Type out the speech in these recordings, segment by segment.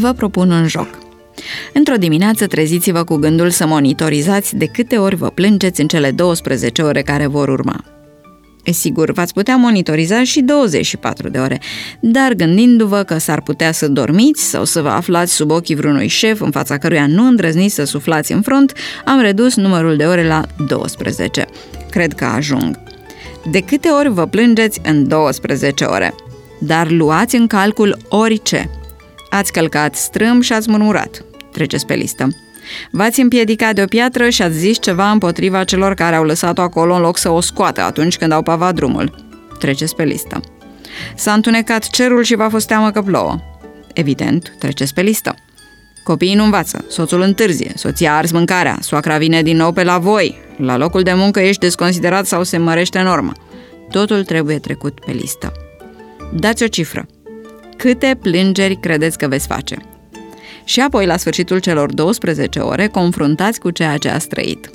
Vă propun un joc. Într-o dimineață treziți-vă cu gândul să monitorizați de câte ori vă plângeți în cele 12 ore care vor urma. Sigur, v-ați putea monitoriza și 24 de ore, dar gândindu-vă că s-ar putea să dormiți sau să vă aflați sub ochii vreunui șef în fața căruia nu îndrăzniți să suflați în front, am redus numărul de ore la 12. Cred că ajung. De câte ori vă plângeți în 12 ore? Dar luați în calcul orice. Ați călcat strâmb și ați murmurat. Treceți pe listă. V-ați împiedicat de o piatră și ați zis ceva împotriva celor care au lăsat-o acolo în loc să o scoată atunci când au pavat drumul. Treceți pe listă. S-a întunecat cerul și v-a fost teamă că plouă. Evident, treceți pe listă. Copiii nu învață, soțul întârzie, soția a ars mâncarea, soacra vine din nou pe la voi, la locul de muncă ești desconsiderat sau se mărește norma. Totul trebuie trecut pe listă. Dați o cifră. Câte plângeri credeți că veți face? Și apoi, la sfârșitul celor 12 ore, confruntați cu ceea ce ați trăit.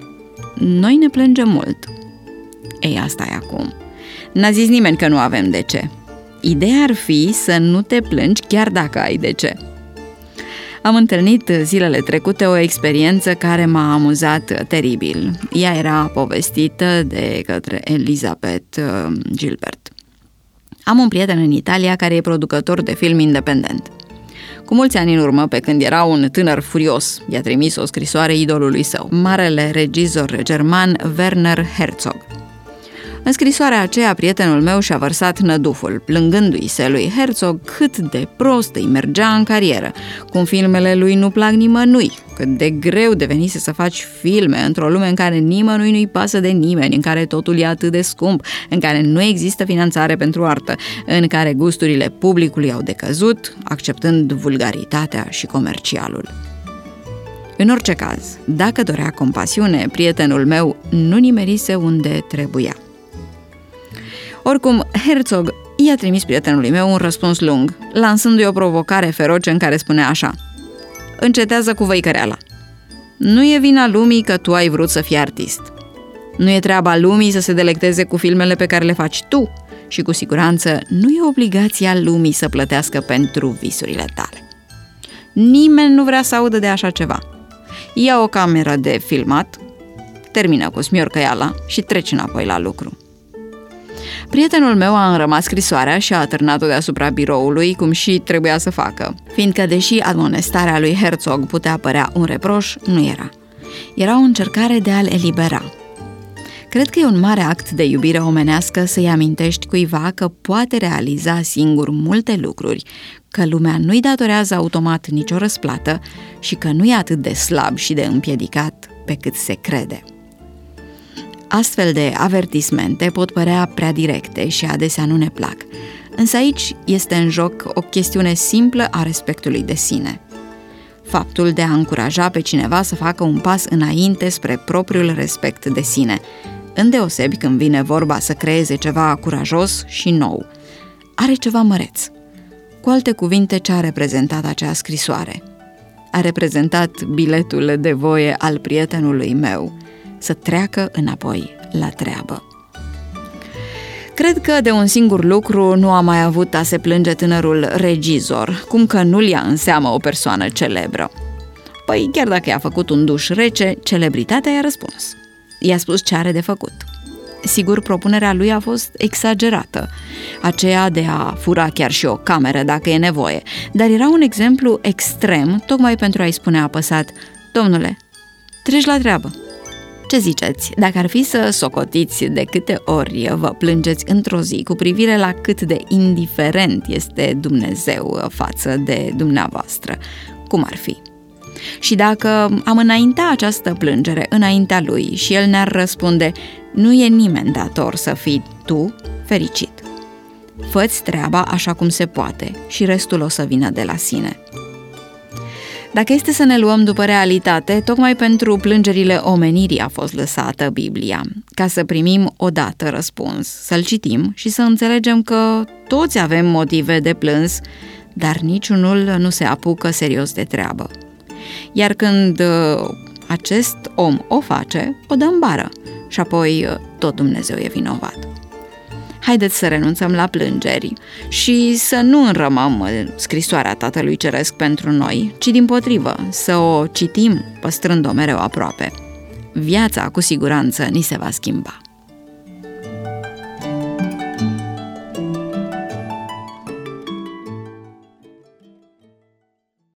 Noi ne plângem mult. Ei, asta e acum. N-a zis nimeni că nu avem de ce. Ideea ar fi să nu te plângi chiar dacă ai de ce. Am întâlnit zilele trecute o experiență care m-a amuzat teribil. Ea era povestită de către Elizabeth Gilbert. Am un prieten în Italia care e producător de film independent. Cu mulți ani în urmă, pe când era un tânăr furios, i-a trimis o scrisoare idolului său, marele regizor german Werner Herzog. În scrisoarea aceea, prietenul meu și-a vărsat năduful, plângându-i se lui Herzog cât de prost îi mergea în carieră, cum filmele lui nu plac nimănui, cât de greu devenise să faci filme într-o lume în care nimănui nu-i pasă de nimeni, în care totul e atât de scump, în care nu există finanțare pentru artă, în care gusturile publicului au decăzut, acceptând vulgaritatea și comercialul. În orice caz, dacă dorea compasiune, prietenul meu nu nimerise unde trebuia. Oricum, Herzog i-a trimis prietenului meu un răspuns lung, lansându-i o provocare feroce în care spunea așa: încetează cu văicăreala. Nu e vina lumii că tu ai vrut să fii artist. Nu e treaba lumii să se delecteze cu filmele pe care le faci tu și cu siguranță nu e obligația lumii să plătească pentru visurile tale. Nimeni nu vrea să audă de așa ceva. Ia o cameră de filmat, termină cu smiorcăiala și treci înapoi la lucru. Prietenul meu a înrămas scrisoarea și a atârnat-o deasupra biroului, cum și trebuia să facă, fiindcă, deși admonestarea lui Herzog putea părea un reproș, nu era. Era o încercare de a-l elibera. Cred că e un mare act de iubire omenească să-i amintești cuiva că poate realiza singur multe lucruri, că lumea nu-i datorează automat nicio răsplată și că nu e atât de slab și de împiedicat pe cât se crede. Astfel de avertismente pot părea prea directe și adesea nu ne plac, însă aici este în joc o chestiune simplă a respectului de sine. Faptul de a încuraja pe cineva să facă un pas înainte spre propriul respect de sine, îndeosebi când vine vorba să creeze ceva curajos și nou. Are ceva măreț. Cu alte cuvinte, ce a reprezentat acea scrisoare? A reprezentat biletul de voie al prietenului meu să treacă înapoi la treabă. Cred că de un singur lucru nu a mai avut a se plânge tânărul regizor, cum că nu-l ia în seamă o persoană celebră. Păi, chiar dacă i-a făcut un duș rece, celebritatea i-a răspuns. I-a spus ce are de făcut. Sigur, propunerea lui a fost exagerată, aceea de a fura chiar și o cameră dacă e nevoie, dar era un exemplu extrem tocmai pentru a-i spune apăsat: domnule, treci la treabă. Ce ziceți, dacă ar fi să socotiți de câte ori vă plângeți într-o zi cu privire la cât de indiferent este Dumnezeu față de dumneavoastră, cum ar fi? Și dacă am înainta această plângere înaintea lui și el ne-ar răspunde: nu e nimeni dator să fii tu fericit. Fă-ți treaba așa cum se poate și restul o să vină de la sine. Dacă este să ne luăm după realitate, tocmai pentru plângerile omenirii a fost lăsată Biblia, ca să primim odată răspuns, să-l citim și să înțelegem că toți avem motive de plâns, dar niciunul nu se apucă serios de treabă. Iar când acest om o face, o dă în bară și apoi tot Dumnezeu e vinovat. Haideți să renunțăm la plângeri și să nu înrămăm scrisoarea Tatălui Ceresc pentru noi, ci dimpotrivă, să o citim păstrând-o mereu aproape. Viața cu siguranță ni se va schimba.